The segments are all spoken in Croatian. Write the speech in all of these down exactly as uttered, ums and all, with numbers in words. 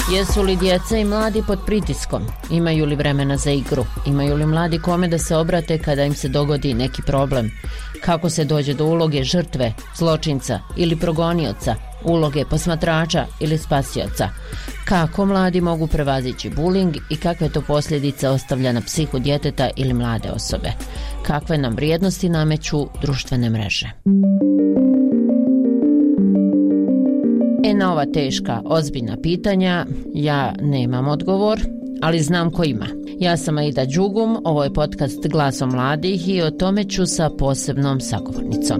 Jesu li djeca i mladi pod pritiskom? Imaju li vremena za igru? Imaju li mladi kome da se obrate kada im se dogodi neki problem? Kako se dođe do uloge žrtve, zločinca ili progonioca, uloge posmatrača ili spasioca? Kako mladi mogu prevazići buling i kakve to posljedice ostavlja na psihu djeteta ili mlade osobe? Kakve nam vrijednosti nameću društvene mreže? E na ova teška, ozbiljna pitanja ja nemam odgovor, ali znam ko ima. Ja sam Aida Đugum, ovo je podcast Glasom mladih i o tome ću sa posebnom sagovornicom.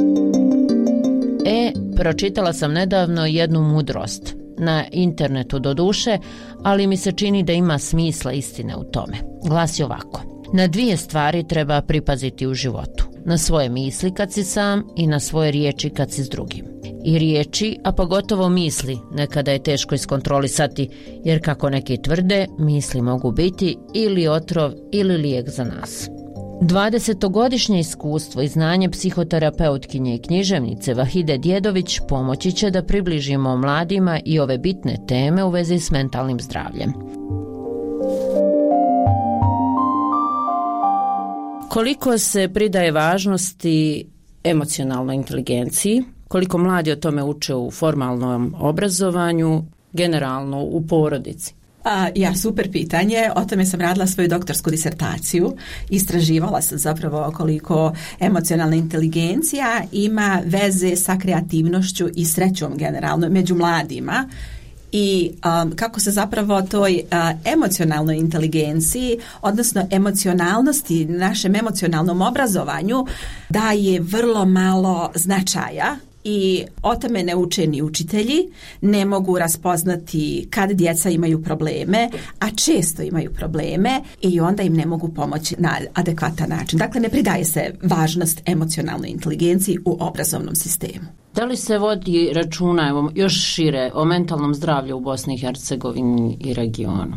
E, pročitala sam nedavno jednu mudrost, na internetu doduše, ali mi se čini da ima smisla istine u tome. Glasi ovako: na dvije stvari treba pripaziti u životu. Na svoje misli kad si sam i na svoje riječi kad si s drugim. I riječi, a pogotovo misli, nekada je teško iskontrolisati, jer kako neki tvrde, misli mogu biti ili otrov ili lijek za nas. dvadesetogodišnje iskustvo i znanje psihoterapeutkinje i književnice Vahide Djedović pomoći će da približimo mladima i ove bitne teme u vezi s mentalnim zdravljem. Koliko se pridaje važnosti emocionalnoj inteligenciji, koliko mladi o tome uče u formalnom obrazovanju, generalno u porodici? A, ja, super pitanje. O tome sam radila svoju doktorsku disertaciju. Istraživala sam zapravo koliko emocionalna inteligencija ima veze sa kreativnošću i srećom generalno među mladima. I um, kako se zapravo toj uh, emocionalnoj inteligenciji, odnosno emocionalnosti, našem emocionalnom obrazovanju daje vrlo malo značaja. I o tome ne uče ni učitelji, ne mogu raspoznati kad djeca imaju probleme, a često imaju probleme i onda im ne mogu pomoći na adekvatan način. Dakle, ne pridaje se važnost emocionalnoj inteligenciji u obrazovnom sistemu. Da li se vodi računa, evo, još šire o mentalnom zdravlju u Bosni i Hercegovini i regionu?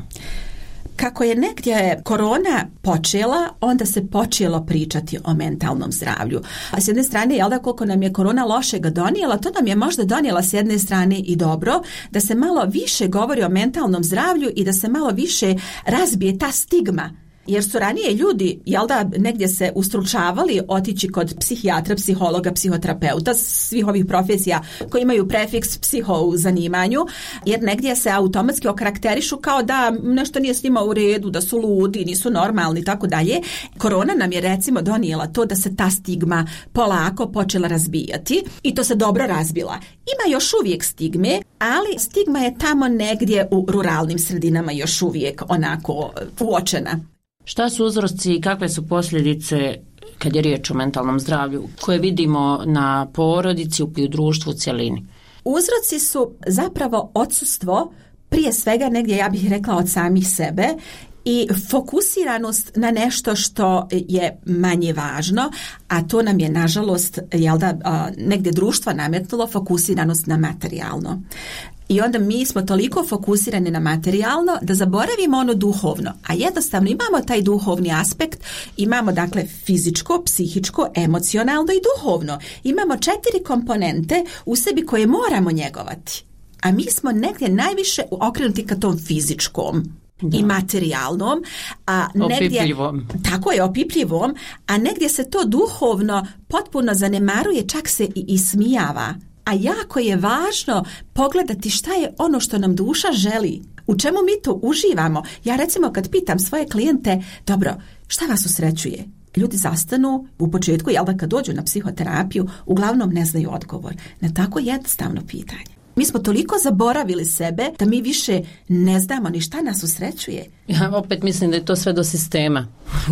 Kako je negdje korona počela, onda se počelo pričati o mentalnom zdravlju. A s jedne strane, jel da, koliko nam je korona lošega donijela, to nam je možda donijela s jedne strane i dobro, da se malo više govori o mentalnom zdravlju i da se malo više razbije ta stigma. Jer su ranije ljudi, jel da, negdje se ustručavali otići kod psihijatra, psihologa, psihoterapeuta, svih ovih profesija koji imaju prefiks psiho u zanimanju, jer negdje se automatski okarakterišu kao da nešto nije s njima u redu, da su ludi, nisu normalni i tako dalje. Korona nam je recimo donijela to da se ta stigma polako počela razbijati i to se dobro razbila. Ima još uvijek stigme, ali stigma je tamo negdje u ruralnim sredinama još uvijek onako uočena. Šta su uzroci i kakve su posljedice kad je riječ o mentalnom zdravlju koje vidimo na porodici i u društvu u cjelini? Uzroci su zapravo odsustvo, prije svega negdje ja bih rekla od samih sebe, i fokusiranost na nešto što je manje važno, a to nam je nažalost, jel da, negdje društvo nametnulo fokusiranost na materijalno. I onda mi smo toliko fokusirani na materijalno da zaboravimo ono duhovno, a jednostavno imamo taj duhovni aspekt, imamo dakle fizičko, psihičko, emocionalno i duhovno. Imamo četiri komponente u sebi koje moramo njegovati, a mi smo negdje najviše okrenuti ka tom fizičkom. Da. I materijalnom, a negdje, opipljivom. Tako je, opipljivom, a negdje se to duhovno potpuno zanemaruje, čak se i ismijava. A jako je važno pogledati šta je ono što nam duša želi, u čemu mi to uživamo. Ja recimo kad pitam svoje klijente, dobro, šta vas usrećuje? Ljudi zastanu u početku, jel da, kad dođu na psihoterapiju, uglavnom ne znaju odgovor na tako jednostavno pitanje. Mi smo toliko zaboravili sebe da mi više ne znamo ni šta nas usrećuje. Ja opet mislim da je to sve do sistema.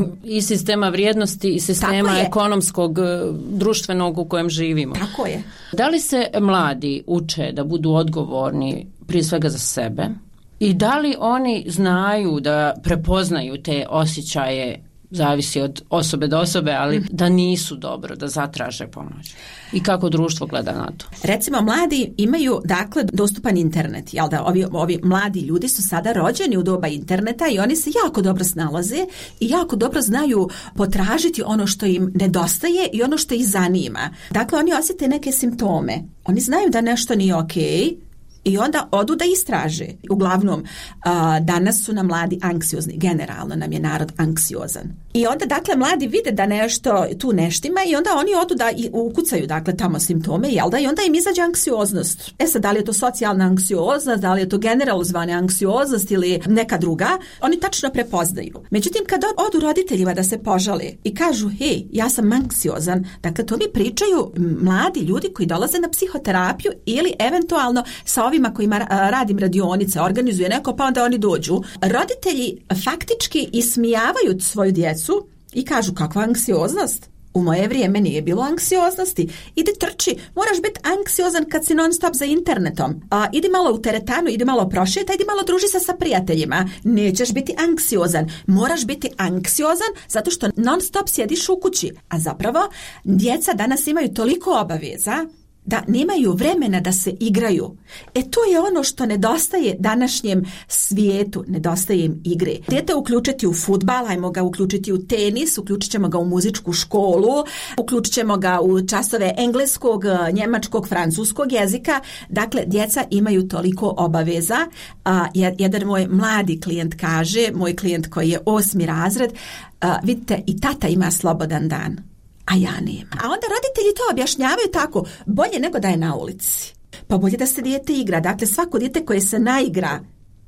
I sistema vrijednosti i sistema ekonomskog, društvenog u kojem živimo. Tako je. Da li se mladi uče da budu odgovorni prije svega za sebe? I da li oni znaju da prepoznaju te osjećaje, zavisi od osobe do osobe, ali da nisu dobro, da zatraže pomoć? I kako društvo gleda na to? Recimo, mladi imaju, dakle, dostupan internet. Jel da, ovi, ovi mladi ljudi su sada rođeni u doba interneta i oni se jako dobro snalaze i jako dobro znaju potražiti ono što im nedostaje i ono što ih zanima. Dakle, oni osjete neke simptome. Oni znaju da nešto nije okej, I onda odu da istraže. Uglavnom, danas su nam mladi anksiozni. Generalno nam je narod anksiozan. I onda, dakle, mladi vide da nešto tu neštima i onda oni odu da i ukucaju, dakle, tamo simptome, jel da? I onda im izađe anksioznost. E sad, da li je to socijalna anksioznost, da li je to generalizovana anksioznost ili neka druga, oni tačno prepoznaju. Međutim, kad odu roditeljima da se požale i kažu, hej, ja sam anksiozan, dakle, to mi pričaju mladi ljudi koji dolaze na psihoterapiju ili eventualno sa ovima kojima radim radionice, organizuje neko, pa onda oni dođu. Roditelji faktički ismijavaju svoju djecu i kažu, kakva anksioznost? U moje vrijeme nije bilo anksioznosti. Idi trči, moraš biti anksiozan kad si non stop za internetom. A, idi malo u teretanu, idi malo prošeta, idi malo druži se sa prijateljima. Nećeš biti anksiozan. Moraš biti anksiozan zato što non stop sjediš u kući. A zapravo, djeca danas imaju toliko obaveza da nemaju vremena da se igraju. E to je ono što nedostaje današnjem svijetu, nedostaje im igre. Dijete uključiti u fudbal, ajmo ga uključiti u tenis, uključit ćemo ga u muzičku školu, uključit ćemo ga u časove engleskog, njemačkog, francuskog jezika. Dakle, djeca imaju toliko obaveza. A, jedan moj mladi klijent kaže, moj klijent koji je osmi razred, a, vidite, i tata ima slobodan dan, a ja nema. A onda roditelji to objašnjavaju tako, bolje nego da je na ulici. Pa bolje da se dijete igra. Dakle, svako dijete koje se naigra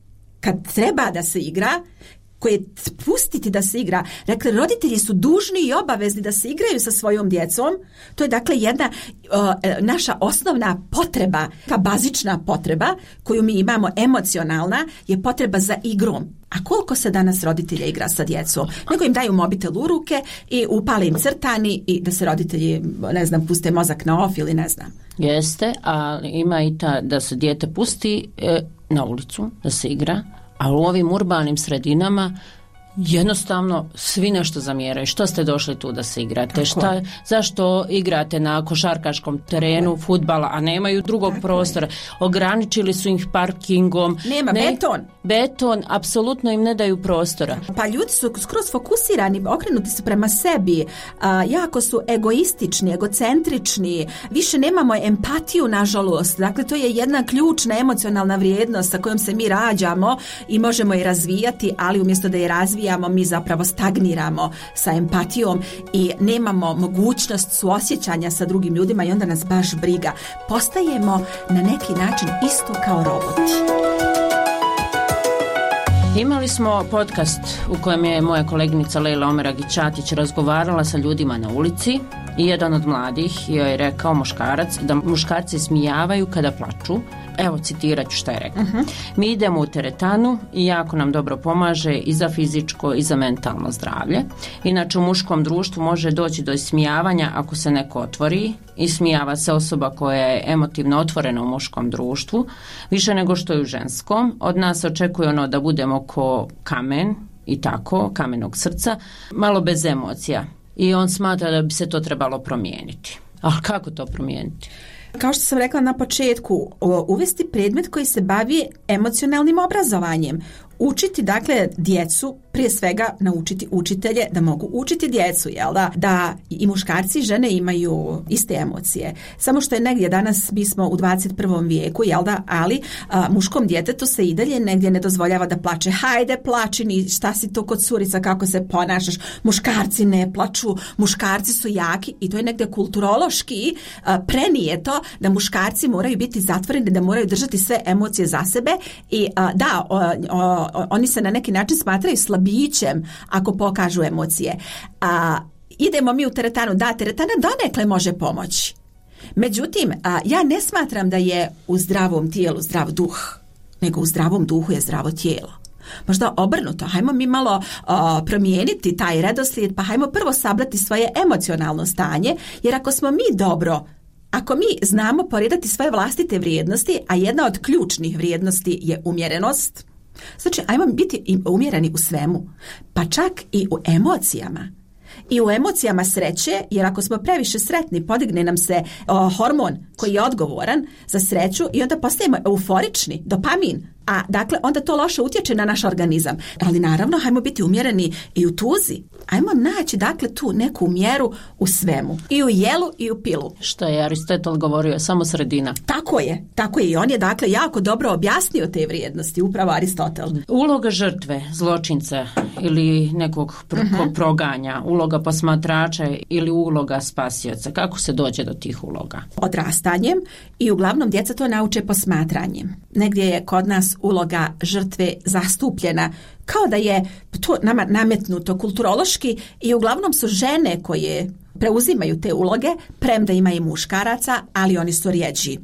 kad treba da se igra, koje pustiti da se igra. Dakle, roditelji su dužni i obavezni da se igraju sa svojom djecom. To je dakle jedna o, naša osnovna potreba, ta bazična potreba koju mi imamo, emocionalna, je potreba za igrom. A koliko se danas roditelja igra sa djecom? Nego im daju mobitel u ruke i upale im crtani i da se roditelji, ne znam, puste mozak na off ili ne znam. Jeste, a ima i ta da se dijete pusti e, na ulicu, da se igra, a u ovim urbanim sredinama jednostavno svi nešto zamjeraju. Što ste došli tu da se igrate? Šta, zašto igrate na košarkaškom terenu fudbala, a nemaju drugog Tako prostora? Je. Ograničili su ih parkingom. Nema, ne, beton. Beton, apsolutno im ne daju prostora. Pa ljudi su skroz fokusirani, okrenuti su prema sebi, a, jako su egoistični, egocentrični, više nemamo empatiju, nažalost. Dakle, to je jedna ključna emocionalna vrijednost sa kojom se mi rađamo i možemo je razvijati, ali umjesto da je razvijamo, mi zapravo stagniramo sa empatijom i nemamo mogućnost suosjećanja sa drugim ljudima i onda nas baš briga. Postajemo na neki način isto kao roboti. Imali smo podcast u kojem je moja koleginica Lejla Omeragić-Ćatić razgovarala sa ljudima na ulici i jedan od mladih joj je rekao, muškarac, da muškarci smijavaju kada plaču. Evo, citirat ću šta je rekao. Uh-huh. Mi idemo u teretanu i jako nam dobro pomaže i za fizičko i za mentalno zdravlje. Inače, u muškom društvu može doći do ismijavanja ako se neko otvori. Ismijava se osoba koja je emotivno otvorena u muškom društvu, više nego što je u ženskom. Od nas očekuje ono da budemo ko kamen i tako, kamenog srca, malo bez emocija. I on smatra da bi se to trebalo promijeniti. A kako to promijeniti? Kao što sam rekla na početku, uvesti predmet koji se bavi emocionalnim obrazovanjem. Učiti, dakle, djecu, prije svega naučiti učitelje da mogu učiti djecu, jel da? Da i muškarci i žene imaju iste emocije. Samo što je negdje danas, mi smo u dvadeset prvom vijeku, jel da? Ali a, muškom djetetu se i dalje negdje ne dozvoljava da plače. Hajde, plači, ni šta si to kod curica, kako se ponašaš. Muškarci ne plaču, muškarci su jaki i to je negdje kulturološki a, prenijeto da muškarci moraju biti zatvoreni, da moraju držati sve emocije za sebe i a, da, o, o, oni se na neki način smatraju slabićem ako pokažu emocije. A, idemo mi u teretanu, da, teretana donekle može pomoći. Međutim, a, ja ne smatram da je u zdravom tijelu zdrav duh, nego u zdravom duhu je zdravo tijelo. Možda obrnuto, hajmo mi malo a, promijeniti taj redoslijed, pa hajmo prvo sabrati svoje emocionalno stanje, jer ako smo mi dobro, ako mi znamo poredati svoje vlastite vrijednosti, a jedna od ključnih vrijednosti je umjerenost, znači ajmo biti umjereni u svemu, pa čak i u emocijama. i u emocijama sreće, jer ako smo previše sretni, podigne nam se o, hormon koji je odgovoran za sreću i onda postajemo euforični, dopamin. A dakle, onda to loše utječe na naš organizam. Ali naravno, hajmo biti umjereni i u tuzi. Ajmo naći, dakle, tu neku mjeru u svemu. I u jelu i u pilu. Što je Aristotel govorio, samo sredina. Tako je, tako je. I on je, dakle, jako dobro objasnio te vrijednosti, upravo Aristotel. Uloga žrtve, zločinca ili nekog pro- uh-huh. proganja, uloga posmatrača ili uloga spasioca. Kako se dođe do tih uloga? Odrastanjem i uglavnom djeca to nauče posmatranjem. Negdje je kod nas uloga žrtve zastupljena kao da je to nama nametnuto kulturološki i uglavnom su žene koje preuzimaju te uloge, premda ima i muškaraca, ali oni su rjeđi.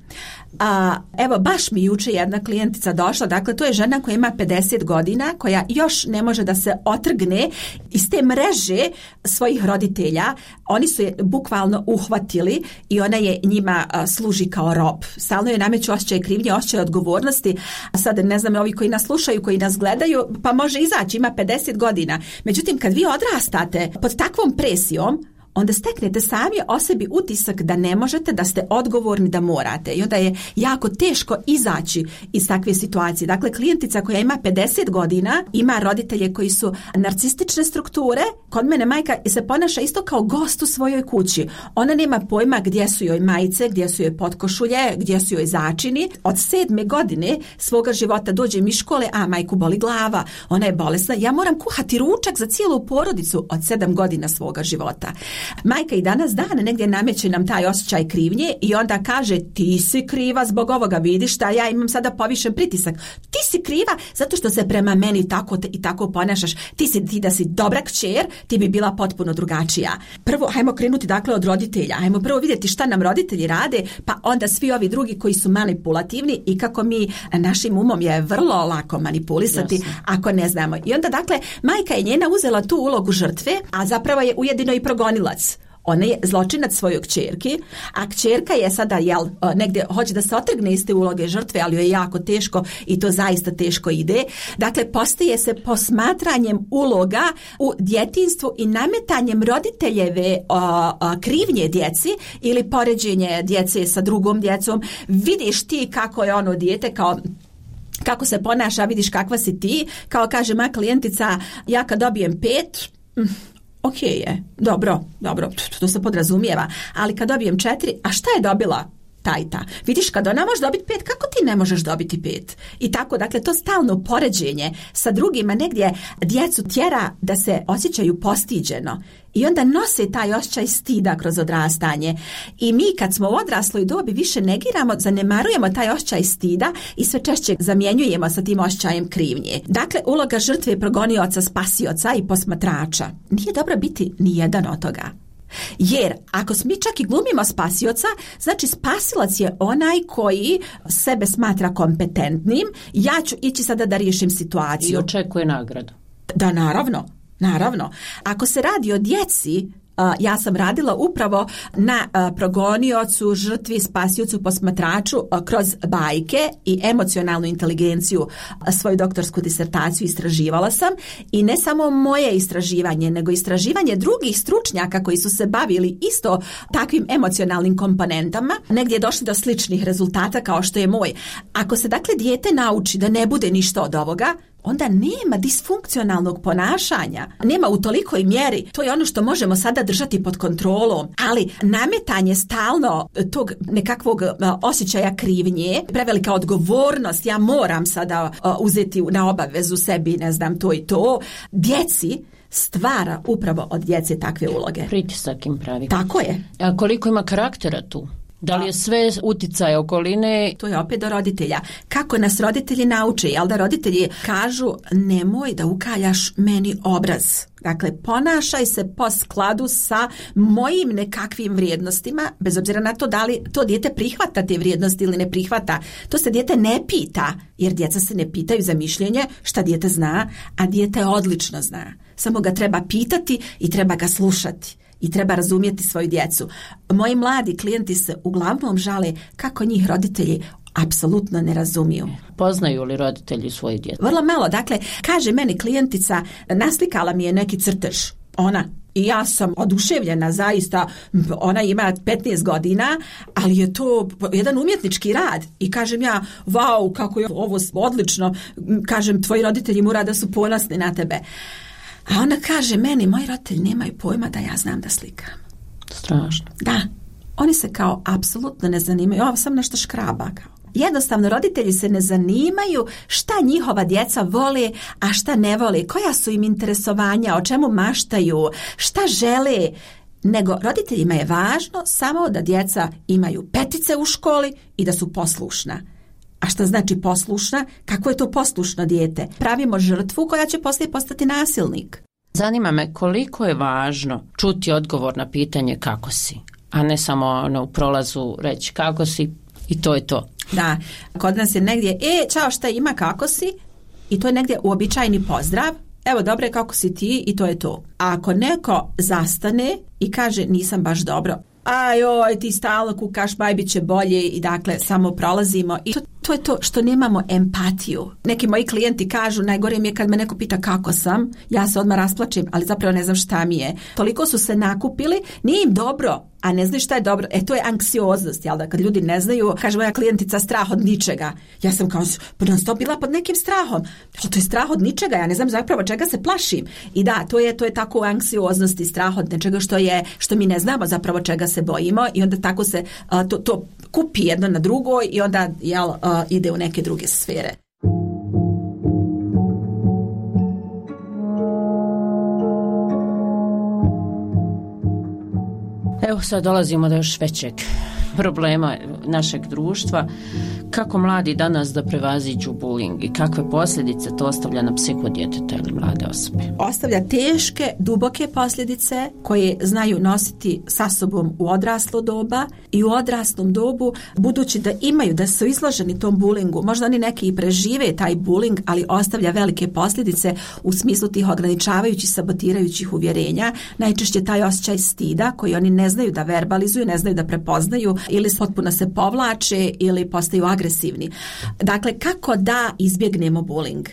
A, evo, baš mi juče jedna klijentica došla, dakle to je žena koja ima pedeset godina, koja još ne može da se otrgne iz te mreže svojih roditelja. Oni su je bukvalno uhvatili i ona je njima a, služi kao rob. Stalno je nameću osjećaj krivnje, osjećaj odgovornosti. A sad ne znam, ovi koji nas slušaju, koji nas gledaju, pa može izaći, ima pedeset godina. Međutim, kad vi odrastate pod takvom presijom, onda steknete sami o sebi utisak da ne možete, da ste odgovorni, da morate. I onda je jako teško izaći iz takve situacije. Dakle, klijentica koja ima pedeset godina, ima roditelje koji su narcistične strukture. Kod mene majka se ponaša isto kao gost u svojoj kući. Ona nema pojma gdje su joj majice, gdje su joj potkošulje, gdje su joj začini. Od sedme godine svoga života dođe mi škole, a majku boli glava, ona je bolesna. Ja moram kuhati ručak za cijelu porodicu od sedam godina svoga života. Majka i danas dana negdje nameće nam taj osjećaj krivnje i onda kaže ti si kriva zbog ovoga, vidiš da ja imam sada povišen pritisak. Ti si kriva zato što se prema meni tako te, i tako ponašaš. Ti si ti da si dobra kćer, ti bi bila potpuno drugačija. Prvo, hajmo krenuti dakle od roditelja. Hajmo prvo vidjeti šta nam roditelji rade, pa onda svi ovi drugi koji su manipulativni i kako mi našim umom je vrlo lako manipulisati. Jasne. Ako ne znamo. I onda dakle, majka je njena uzela tu ulogu žrtve, a zapravo je ujedino i progonilac. Ona je zločinac svojoj kćerki, a kćerka je sada jel, negdje hoće da se otrgne iz te uloge žrtve, ali joj je jako teško i to zaista teško ide. Dakle, postaje se posmatranjem uloga u djetinjstvu i nametanjem roditeljeve o, o, krivnje djeci ili poređenje djece sa drugom djecom. Vidiš ti kako je ono dijete kao kako se ponaša, vidiš kakva si ti. Kao kaže moja klijentica, ja kad dobijem pet... Ok je, dobro, dobro, to se podrazumijeva, ali kad dobijem četiri, a šta je dobila ta i ta? Vidiš, kad ona može dobiti pet, kako ti ne možeš dobiti pet? I tako, dakle, to stalno poređenje sa drugima negdje djecu tjera da se osjećaju postiđeno. I onda nose taj osjećaj stida kroz odrastanje. I mi kad smo u odrasloj dobi više negiramo, zanemarujemo taj osjećaj stida i sve češće zamjenjujemo sa tim osjećajem krivnje. Dakle, uloga žrtve je progonioca, spasioca i posmatrača. Nije dobro biti ni jedan od toga. Jer ako mi čak i glumimo spasioca, znači spasilac je onaj koji sebe smatra kompetentnim, ja ću ići sada da riješim situaciju. I očekuje nagradu. Da, naravno. Naravno, ako se radi o djeci, ja sam radila upravo na progoniocu, žrtvi, spasiocu, posmatraču kroz bajke i emocionalnu inteligenciju. Svoju doktorsku disertaciju istraživala sam i ne samo moje istraživanje, nego istraživanje drugih stručnjaka koji su se bavili isto takvim emocionalnim komponentama. Negdje je došli do sličnih rezultata kao što je moj. Ako se dakle dijete nauči da ne bude ništa od ovoga, onda nema disfunkcionalnog ponašanja. Nema u tolikoj mjeri. To je ono što možemo sada držati pod kontrolom. Ali nametanje stalno tog nekakvog osjećaja krivnje, prevelika odgovornost, ja moram sada uzeti na obavezu sebi, ne znam, to i to, djeci stvara upravo od djece takve uloge. Pritisak im pravi. Tako je. A koliko ima karaktera tu? Da li je sve utjecaje okoline? To je opet do roditelja. Kako nas roditelji nauče, jel da roditelji kažu nemoj da ukaljaš meni obraz. Dakle, ponašaj se po skladu sa mojim nekakvim vrijednostima, bez obzira na to da li to dijete prihvata te vrijednosti ili ne prihvata. To se dijete ne pita, jer djeca se ne pitaju za mišljenje šta dijete zna, a dijete odlično zna. Samo ga treba pitati i treba ga slušati. I treba razumjeti svoju djecu. Moji mladi klijenti se uglavnom žale kako njih roditelji apsolutno ne razumiju. Poznaju li roditelji svoju djecu? Vrlo malo. Dakle, kaže meni klijentica, naslikala mi je neki crtež. Ona. i ja sam oduševljena zaista, ona ima petnaest godina, ali je to jedan umjetnički rad i kažem ja, vau, kako je ovo odlično, kažem, tvoji roditelji mora da su ponosni na tebe. A ona kaže meni, moji roditelji nemaju pojma da ja znam da slikam. Strašno. Da, oni se kao apsolutno ne zanimaju, ovo sam nešto škraba kao. Jednostavno, roditelji se ne zanimaju šta njihova djeca vole, a šta ne vole, koja su im interesovanja, o čemu maštaju, šta žele, nego roditeljima je važno samo da djeca imaju petice u školi i da su poslušna. A šta znači poslušna? Kako je to poslušno dijete? Pravimo žrtvu koja će poslije postati nasilnik. Zanima me koliko je važno čuti odgovor na pitanje kako si, a ne samo ono, u prolazu reći kako si i to je to. Da, kod nas je negdje, e, čao, šta ima, kako si? I to je negdje uobičajeni pozdrav. Evo, dobre, kako si ti? I to je to. A ako neko zastane i kaže nisam baš dobro, ajoj, ti stalno kukaš, baj, bit će bolje i dakle samo prolazimo. I to, to je to što nemamo empatiju. Neki moji klijenti kažu, najgore mi je kad me neko pita kako sam, ja se odmah rasplačem, ali zapravo ne znam šta mi je. Toliko su se nakupili, nije im dobro, a ne znaju šta je dobro. E, to je anksioznost, jel da, kad ljudi ne znaju, kaže moja klijentica, strah od ničega. Ja sam kao, non stop bila pod nekim strahom. Ali to je strah od ničega, ja ne znam zapravo čega se plašim. I da, to je, to je tako anksioznost i strah od nečega što je, što mi ne znamo zapravo čega se bojimo i onda tako se uh, to, to kupi jedno na drugo i onda, jel, uh, ide u neke druge sfere. Evo sad dolazimo do još većeg problema našeg društva. Kako mladi danas da prevaziđu bullying i kakve posljedice to ostavlja na psihu djeteta ili mlade osobe? Ostavlja teške, duboke posljedice koje znaju nositi sa sobom u odraslo doba i u odraslom dobu, budući da imaju, da su izloženi tom bullyingu. Možda oni neki i prežive taj bullying, ali ostavlja velike posljedice u smislu tih ograničavajućih, sabotirajućih uvjerenja. Najčešće taj osjećaj stida koji oni ne znaju da verbalizuju, ne znaju da prepoznaju ili potpuno se povlače ili postaju agresivni. Dakle, kako da izbjegnemo bullying?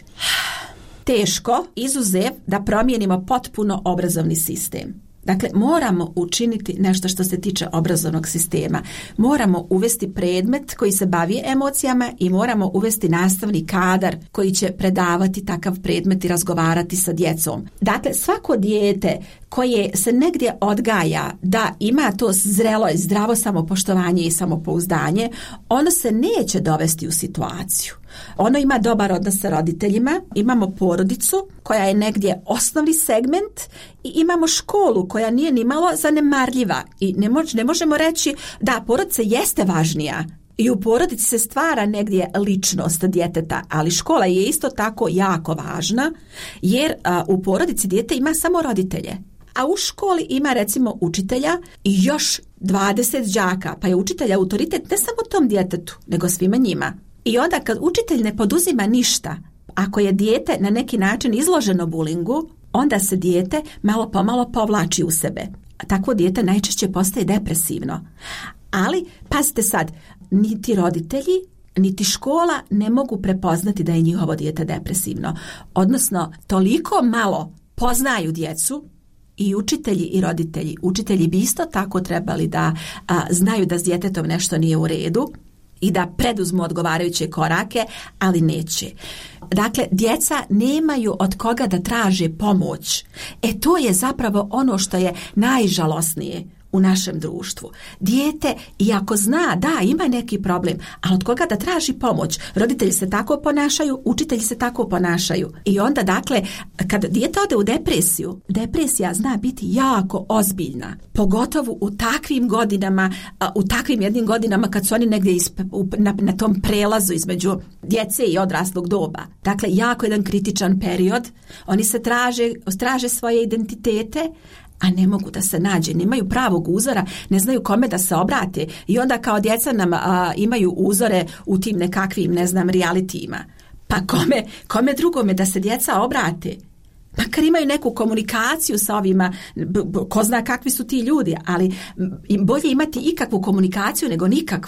Teško, izuzev da promijenimo potpuno obrazovni sistem. Dakle, moramo učiniti nešto što se tiče obrazovnog sistema. Moramo uvesti predmet koji se bavi emocijama i moramo uvesti nastavni kadar koji će predavati takav predmet i razgovarati sa djecom. Dakle, svako dijete koje se negdje odgaja da ima to zrelo i zdravo samopoštovanje i samopouzdanje, ono se neće dovesti u situaciju. Ono ima dobar odnos sa roditeljima, imamo porodicu koja je negdje osnovni segment i imamo školu koja nije nimalo zanemarljiva i ne, mož, ne možemo reći da porodica jeste važnija. I u porodici se stvara negdje ličnost djeteta, ali škola je isto tako jako važna jer a, u porodici dijete ima samo roditelje. A u školi ima recimo učitelja i još dvadeset đaka, pa je učitelj autoritet ne samo tom djetetu, nego svima njima. I onda kad učitelj ne poduzima ništa, ako je dijete na neki način izloženo bulingu, onda se dijete malo pomalo povlači u sebe. Takvo dijete najčešće postaje depresivno. Ali, pazite sad, niti roditelji, niti škola ne mogu prepoznati da je njihovo dijete depresivno. Odnosno, toliko malo poznaju djecu, i učitelji i roditelji. Učitelji bi isto tako trebali da a, znaju da s djetetom nešto nije u redu i da preduzmu odgovarajuće korake, ali neće. Dakle, djeca nemaju od koga da traže pomoć. E to je zapravo ono što je najžalosnije u našem društvu. Dijete, iako zna da ima neki problem, ali od koga da traži pomoć? Roditelji se tako ponašaju, učitelji se tako ponašaju. I onda, dakle, kad dijete ode u depresiju, depresija zna biti jako ozbiljna. Pogotovo u takvim godinama, u takvim jednim godinama kad su oni negdje isp, na, na tom prelazu između djece i odraslog doba. Dakle, jako jedan kritičan period. Oni se traže, traže svoje identitete, a ne mogu da se nađe, nemaju pravog uzora, ne znaju kome da se obrate i onda kao djeca nam a, imaju uzore u tim nekakvim, ne znam, realitijima. Pa kome, kome drugome da se djeca obrate? Makar imaju neku komunikaciju sa ovima, b, b, ko zna kakvi su ti ljudi, ali im bolje imati ikakvu komunikaciju nego nikakvu.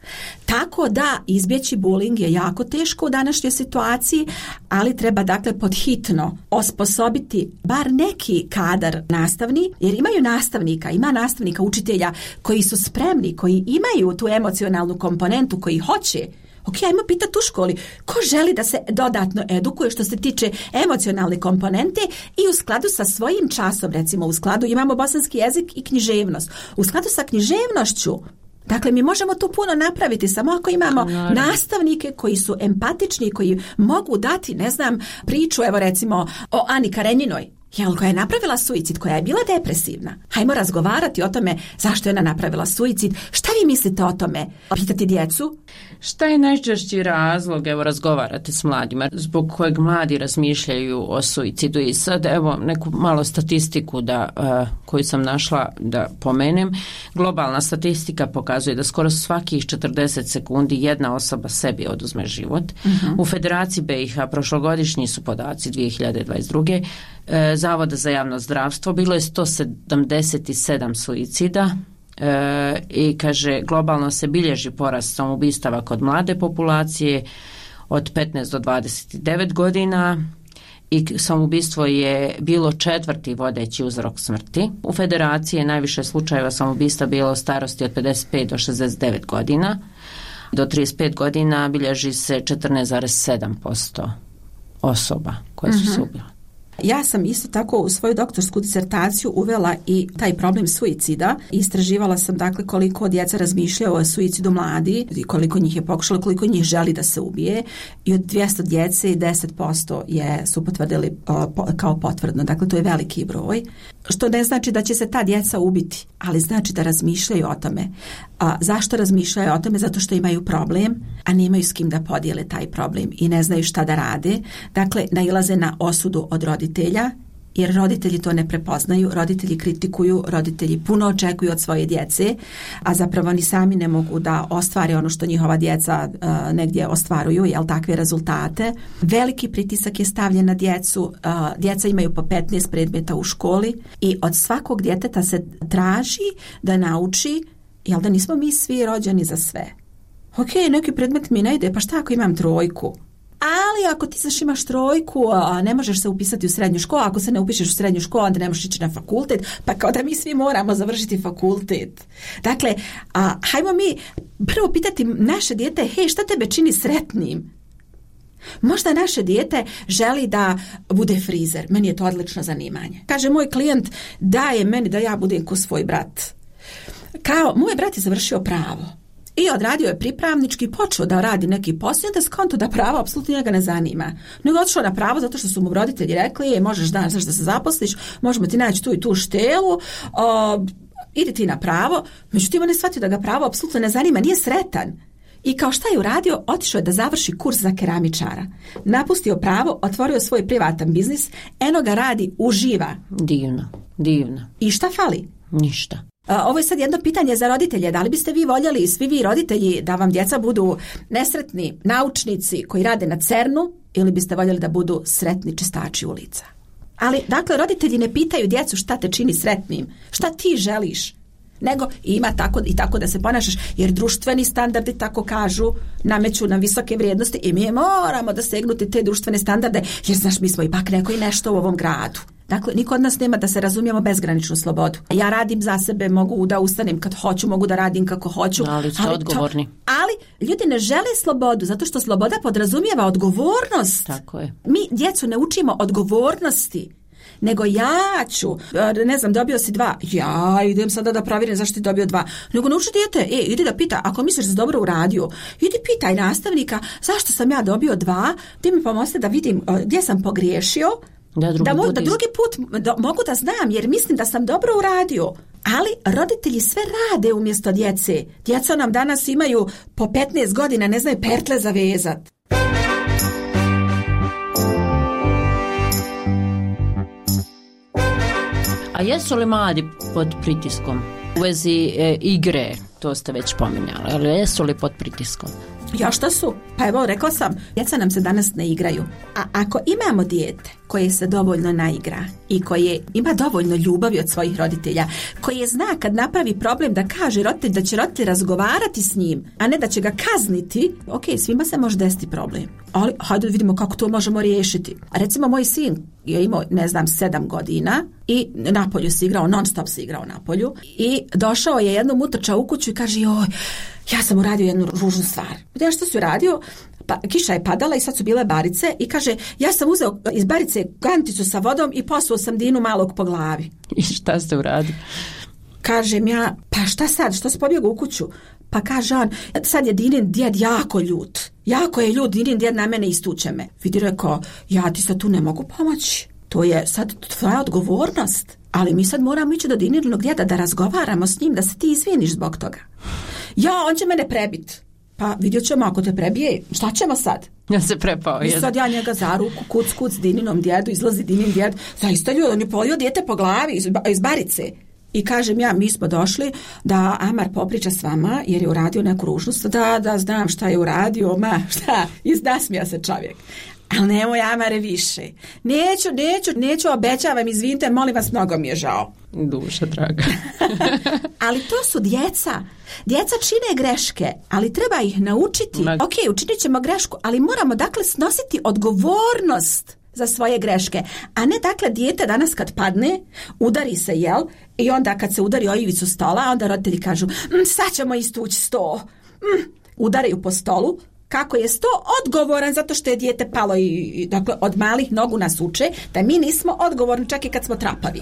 Tako da izbjeći bullying je jako teško u današnjoj situaciji, ali treba dakle podhitno osposobiti bar neki kadar nastavni, jer imaju nastavnika, ima nastavnika, učitelja koji su spremni, koji imaju tu emocionalnu komponentu, koji hoće. Ok, ajmo pitati u školi ko želi da se dodatno edukuje što se tiče emocionalne komponente i u skladu sa svojim časom, recimo u skladu imamo bosanski jezik i književnost. U skladu sa književnošću, dakle mi možemo tu puno napraviti samo ako imamo Naravno. nastavnike koji su empatični, koji mogu dati, ne znam, priču, evo recimo o Ani Karenjinoj, jel, koja je napravila suicid, koja je bila depresivna. Hajmo razgovarati o tome zašto je ona napravila suicid. Šta vi mislite o tome? Pitati djecu? Šta je najčešći razlog, evo razgovarate s mladima, zbog kojeg mladi razmišljaju o suicidu? I sad evo neku malo statistiku da, uh, koju sam našla da pomenem. Globalna statistika pokazuje da skoro svakih četrdeset sekundi jedna osoba sebi oduzme život. Uh-huh. U Federaciji B i H prošlogodišnji su podaci dvije hiljade dvadeset druge. Uh, Zavoda za javno zdravstvo bilo je sto sedamdeset sedam suicida. E, i kaže globalno se bilježi porast samoubistava kod mlade populacije od petnaest do dvadeset devet godina i samoubistvo je bilo četvrti vodeći uzrok smrti. U Federaciji je najviše slučajeva samoubistva bilo u starosti od pedeset pet do šezdeset devet godina. Do trideset pet godina bilježi se četrnaest zarez sedam posto osoba koje su se ubile. Ja sam isto tako u svoju doktorsku disertaciju uvela i taj problem suicida. Istraživala sam dakle koliko djeca razmišljaju o suicidu mladi i koliko njih je pokušalo, koliko njih želi da se ubije. I od dvjesto djece deset posto je, su potvrdili o, po, kao potvrdno. Dakle, to je veliki broj. Što ne znači da će se ta djeca ubiti, ali znači da razmišljaju o tome. A, zašto razmišljaju o tome? Zato što imaju problem, a nemaju s kim da podijele taj problem i ne znaju šta da rade. Dakle, nailaze na osudu od roditelja, jer roditelji to ne prepoznaju, roditelji kritikuju, roditelji puno očekuju od svoje djece, a zapravo ni sami ne mogu da ostvare ono što njihova djeca uh, negdje ostvaruju, jel, takve rezultate. Veliki pritisak je stavljen na djecu, uh, djeca imaju po petnaest predmeta u školi i od svakog djeteta se traži da nauči, jel, da nismo mi svi rođeni za sve. Ok, neki predmet mi ne ide, pa šta ako imam trojku? Ali ako ti znaš imaš trojku, a ne možeš se upisati u srednju školu, ako se ne upišeš u srednju školu, onda ne možeš ići na fakultet, pa kao da mi svi moramo završiti fakultet. Dakle, a, hajmo mi prvo pitati naše dijete, hej, šta tebe čini sretnim? Možda naše dijete želi da bude frizer, meni je to odlično zanimanje. Kaže moj klijent, daje meni da ja budem ko svoj brat. Kao, moj brat je završio pravo. I odradio je pripravnički, počeo da radi neki posao, da skonto da pravo apsolutno njega ne zanima. Nego otišao na pravo zato što su mu roditelji rekli, je, možeš danas da se zaposliš, možemo ti naći tu i tu štelu, o, idi ti na pravo. Međutim, on je shvatio da ga pravo apsolutno ne zanima, nije sretan. I kao šta je uradio, otišao je da završi kurs za keramičara. Napustio pravo, otvorio svoj privatan biznis, eno ga radi, uživa. Divno, divno. I šta fali? Ništa. Ovo je sad jedno pitanje za roditelje. Da li biste vi voljeli, svi vi roditelji, da vam djeca budu nesretni naučnici koji rade na cernu ili biste voljeli da budu sretni čistači ulica? Ali, dakle, roditelji ne pitaju djecu šta te čini sretnim, šta ti želiš, nego ima tako i tako da se ponašaš, jer društveni standardi, tako kažu, nameću nam visoke vrijednosti i mi moramo da segnuti te društvene standarde, jer znaš, mi smo ipak neko i nešto u ovom gradu. Dakle, niko od nas nema, da se razumijemo, bezgraničnu slobodu. Ja radim za sebe, mogu da ustanem kad hoću, mogu da radim kako hoću. Ali ste ali odgovorni. To, ali ljudi ne žele slobodu, zato što sloboda podrazumijeva odgovornost. Tako je. Mi djecu ne učimo odgovornosti, nego ja ću, ne znam, dobio si dva, ja idem sada da provjerim zašto ti dobio dva. Nego nauči dijete, e, idi da pita, ako misliš da si dobro uradio, idi pitaj nastavnika zašto sam ja dobio dva, ti mi pomozi da vidim gdje sam pogriješio, Da drugi, da, mo, put da drugi put da, mogu da znam, jer mislim da sam dobro uradio. Ali roditelji sve rade umjesto djece. Djeca nam danas imaju po petnaest godina, ne znaju pertle zavezat. A jesu li mladi pod pritiskom? U vezi e, igre, to ste već pominjali, ali jesu li pod pritiskom? Ja, šta su? Pa evo, rekla sam, djeca nam se danas ne igraju. A ako imamo dijete koje se dovoljno naigra i koje ima dovoljno ljubavi od svojih roditelja, koje zna kad napravi problem da kaže roditelj da će roditelj razgovarati s njim, a ne da će ga kazniti, ok, svima se može desiti problem. Ali hajde vidimo kako to možemo riješiti. Recimo moj sin je imao, ne znam, sedam godina i napolju se igrao, non stop se igrao napolju i došao je jednom utrčao u kuću i kaže, joj, ja sam uradio jednu ružnu stvar. Ja što si uradio? Pa, kiša je padala i sad su bile barice i kaže, ja sam uzeo iz barice kanticu sa vodom i posuo sam Dinu malog po glavi. I šta ste uradili? Kažem ja, pa šta sad, što si pobjegao u kuću? Pa kaže on, sad je Dinin djed jako ljut. Jako je ljut, Dinin djed na mene istuče me. Vidi, rekao, ja ti sad tu ne mogu pomoći. To je sad tvoja odgovornost. Ali mi sad moramo ići do Dininog djeda da razgovaramo s njim, da se ti izviniš zbog toga. Ja, on će mene prebit. Pa vidjet ćemo ako te prebije, šta ćemo sad? Ja se prepao. I sad ja njega za ruku, kuc, kuc, Dininom djedu, izlazi Dinin djed. Zaista ljudi, on je polio dijete po glavi iz, iz barice. I kažem ja, mi smo došli da Amar popriča s vama jer je uradio neku ružnost. Da, da, znam šta je uradio, ma, šta, iznasmija se čovjek. Ali nemoj, Amare, više. Neću, neću, neću, obećavam, izvinite, molim vas, mnogo mi je žao. Duša draga. Ali to su djeca. Djeca čine greške, ali treba ih naučiti. Ma... Ok, učinit ćemo grešku, ali moramo dakle snositi odgovornost za svoje greške. A ne dakle dijete danas kad padne, udari se, jel? I onda kad se udari o ivicu stola, onda roditelji kažu, mm, sad ćemo istući sto. Mm, udaraju po stolu. Kako je sto odgovoran zato što je dijete palo i, i dakle od malih nogu nas uče da mi nismo odgovorni čak i kad smo trapavi.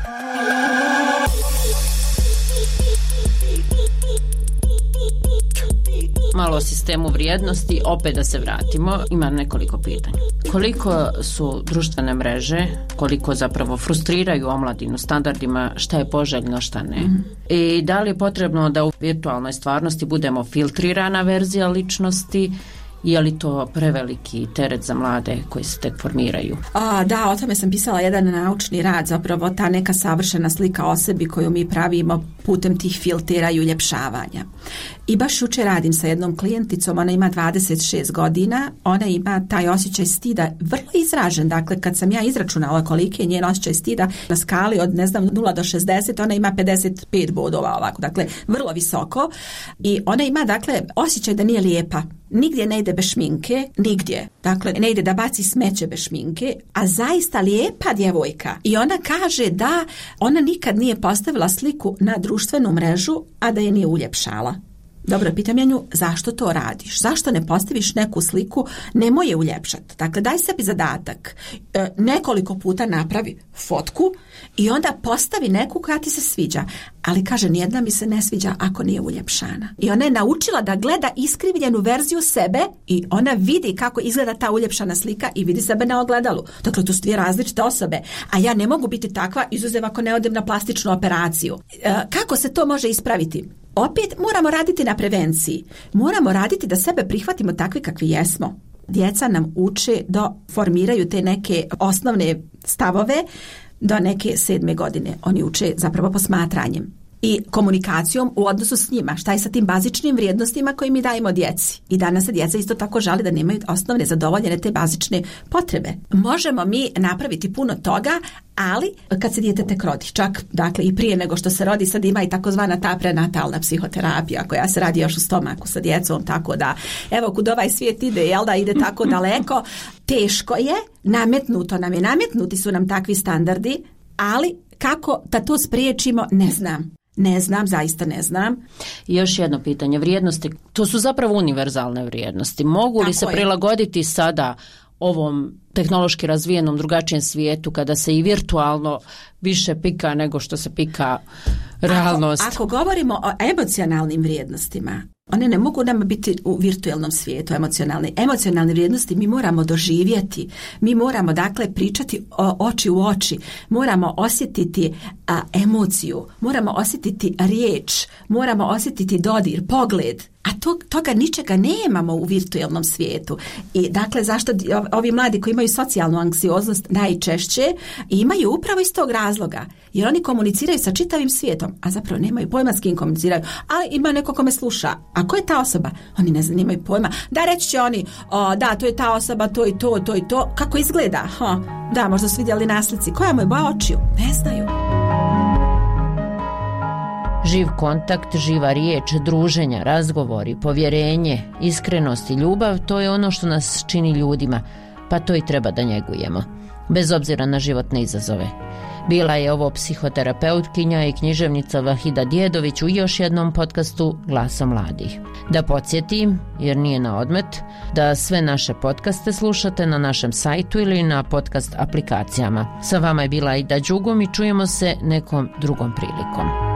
Malo o sistemu vrijednosti, opet da se vratimo, ima nekoliko pitanja. Koliko su društvene mreže, koliko zapravo frustriraju omladinu standardima, šta je poželjno, šta ne. Mm. I da li je potrebno da u virtualnoj stvarnosti budemo filtrirana verzija ličnosti, je li to preveliki teret za mlade koji se tek formiraju? A, da, o tome sam pisala jedan naučni rad, zapravo ta neka savršena slika o sebi koju mi pravimo putem tih filtera i uljepšavanja. I baš jučer radim sa jednom klijenticom, ona ima dvadeset šest godina, ona ima taj osjećaj stida vrlo izražen, dakle kad sam ja izračunala koliki je njen osjećaj stida na skali od ne znam nula do šezdeset, ona ima pedeset pet bodova ovako, dakle vrlo visoko i ona ima dakle osjećaj da nije lijepa. Nigdje ne ide bez šminke, nigdje. Dakle, ne ide da baci smeće bez šminke, a zaista lijepa djevojka. I ona kaže da ona nikad nije postavila sliku na društvenu mrežu, a da je nije uljepšala. Dobro, pitam ja nju, zašto to radiš? Zašto ne postaviš neku sliku, nemoj je uljepšati? Dakle, daj sebi zadatak. E, nekoliko puta napravi fotku i onda postavi neku koja ti se sviđa. Ali kaže, nijedna mi se ne sviđa ako nije uljepšana. I ona je naučila da gleda iskrivljenu verziju sebe i ona vidi kako izgleda ta uljepšana slika i vidi sebe na ogledalu. Dakle, to su dvije različite osobe. A ja ne mogu biti takva, izuzev ako ne odem na plastičnu operaciju. E, kako se to može ispraviti? Opet moramo raditi na prevenciji. Moramo raditi da sebe prihvatimo takvi kakvi jesmo. Djeca nam uče da formiraju te neke osnovne stavove do neke sedme godine. Oni uče zapravo posmatranjem i komunikacijom u odnosu s njima. Šta je sa tim bazičnim vrijednostima koje mi dajemo djeci? I danas se djeca isto tako žali da nemaju osnovne zadovoljene te bazične potrebe. Možemo mi napraviti puno toga, ali kad se dijete tek rodi, čak dakle i prije nego što se rodi, sad ima i takozvana ta prenatalna psihoterapija koja se radi još u stomaku sa djecom, tako da evo kud ovaj svijet ide, jel da ide tako daleko, teško je, nametnuto nam je, nametnuti su nam takvi standardi, ali kako da to spriječimo, ne znam. Ne znam, zaista ne znam. I još jedno pitanje, vrijednosti, to su zapravo univerzalne vrijednosti. Mogu li Tako se je. prilagoditi sada ovom tehnološki razvijenom drugačijem svijetu kada se i virtualno više pika nego što se pika realnost? Ako, ako govorimo o emocionalnim vrijednostima, one ne mogu nam biti u virtualnom svijetu emocionalne. Emocionalne vrijednosti mi moramo doživjeti. Mi moramo dakle pričati o, oči u oči. Moramo osjetiti a, emociju. Moramo osjetiti riječ. Moramo osjetiti dodir, pogled. A to, toga ničega nemamo u virtualnom svijetu. I dakle, zašto ovi mladi koji imaju socijalnu anksioznost najčešće imaju upravo iz tog razloga. Jer oni komuniciraju sa čitavim svijetom, a zapravo nemaju pojma s kim komuniciraju. Ali ima neko ko me sluša. A ko je ta osoba? Oni ne znaju, nemaju pojma. Da, reći će oni, o, da, to je ta osoba, to i to, to i to. Kako izgleda? Ha, da, možda su vidjeli na slici. Koja mu je boja očiju? Ne znaju. Živ kontakt, živa riječ, druženja, razgovori, povjerenje, iskrenost i ljubav, to je ono što nas čini ljudima, pa to i treba da njegujemo, bez obzira na životne izazove. Bila je ovo psihoterapeutkinja i književnica Vahida Djedović u još jednom podcastu Glasa mladih. Da podsjetim, jer nije na odmet, da sve naše podcaste slušate na našem sajtu ili na podcast aplikacijama. Sa vama je bila Aida Đugum i čujemo se nekom drugom prilikom.